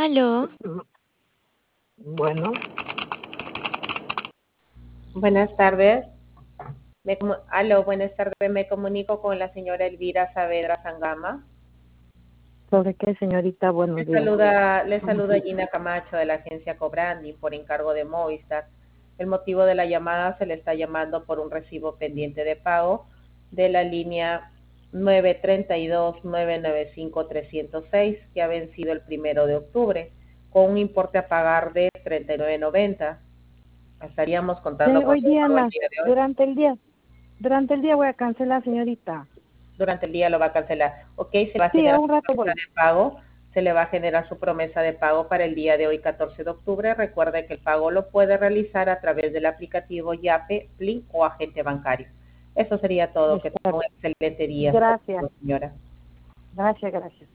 Aló, Bueno, Buenas tardes. Aló, buenas tardes. Me comunico con la señora Elvira Saavedra Sangama. ¿sobre qué, señorita? Buenos días. Le saluda Gina Camacho de la agencia Cobrandi por encargo de Movistar. El motivo de la llamada se le está llamando por un recibo pendiente de pago de la línea 932-995-306 que ha vencido el 1 de octubre con un importe a pagar de 39.90. Estaríamos contando con Hoy su día, pago el día de hoy. durante el día voy a cancelar, señorita. Durante el día lo va a cancelar. Ok, se va a Sí, a generar un su rato promesa voy. de pago. Se le va a generar su promesa de pago para el día de hoy, 14 de octubre. Recuerde que el pago lo puede realizar a través del aplicativo Yape, Plin o agente bancario. Eso sería todo. Que Está tenga un bien. excelente día, Gracias, señora. gracias, gracias.